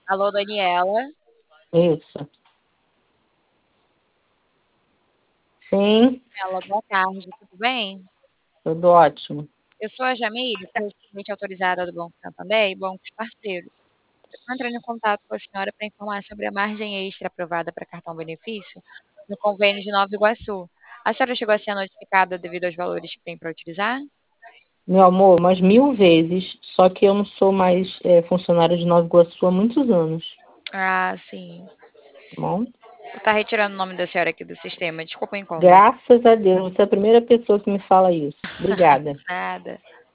Alô, Daniela. Isso. Sim, Daniela, boa tarde, tudo bem? tudo ótimo. Eu sou a Jamile, correspondente autorizada do Banco Santander e bancos parceiros. Eu estou entrando em contato com a senhora para informar sobre a margem extra aprovada para cartão benefício no convênio de Nova Iguaçu. A senhora chegou a ser notificada devido aos valores que tem para utilizar? Meu amor, umas 1000 vezes, só que eu não sou mais funcionária de Nova Iguaçu há muitos anos, Ah, sim. tá bom? Está retirando o nome da senhora aqui do sistema. Desculpa o incômodo. Graças a Deus, você é a primeira pessoa que me fala isso. Obrigada. Nada.